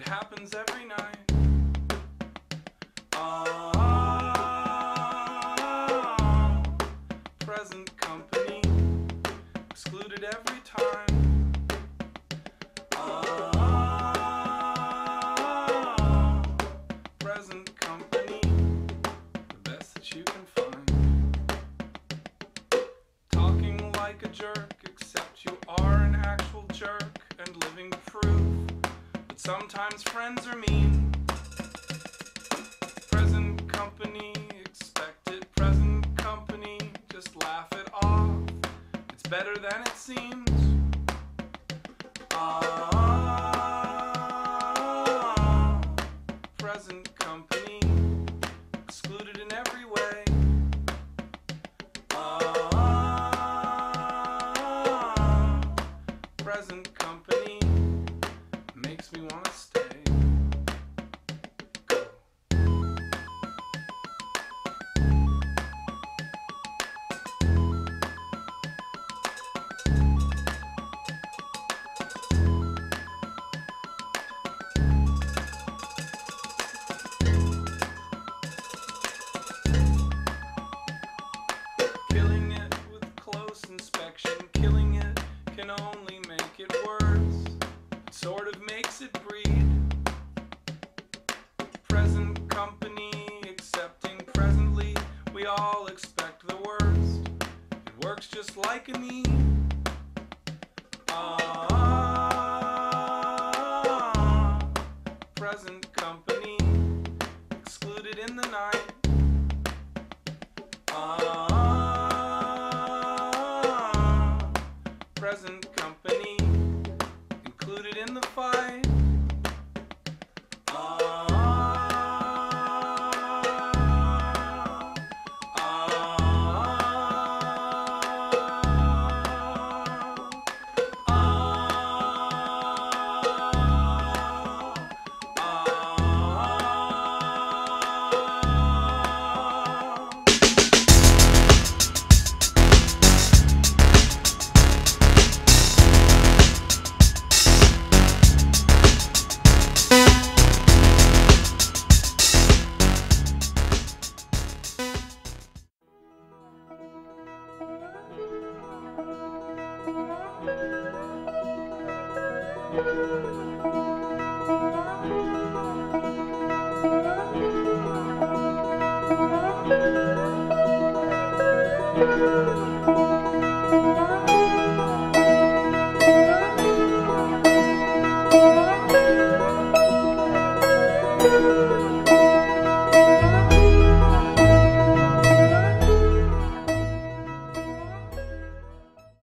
happens every night. Present company excluded every time. Present company, the best that you can find. Talking like a jerk, except you are an actual jerk and living proof that sometimes friends are mean. Present company, expect it. Present company, just laugh it off. It's better than it seems. Present company, excluded in every way. Present company makes me want to stay. Killing it with close inspection, killing it can only make it worse. It sort of makes it breed. Present company accepting presently, we all expect the worst. It works just like a need. Present company excluded in the night. Present company included in the fight. Thank you.